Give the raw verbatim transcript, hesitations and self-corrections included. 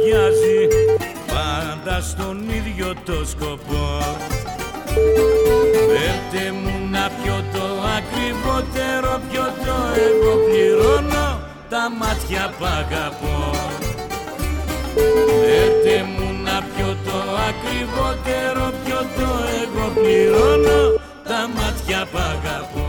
ταιριάζει πάντα στον ίδιο το σκοπό. Φέρτε μου να πιω το ακριβότερο πιωτό, εγώ πληρώνω τα μάτια π' αγαπώ. Φέρτε μου να πιω το ακριβότερο πιωτό, εγώ πληρώνω τα μάτια π' αγαπώ.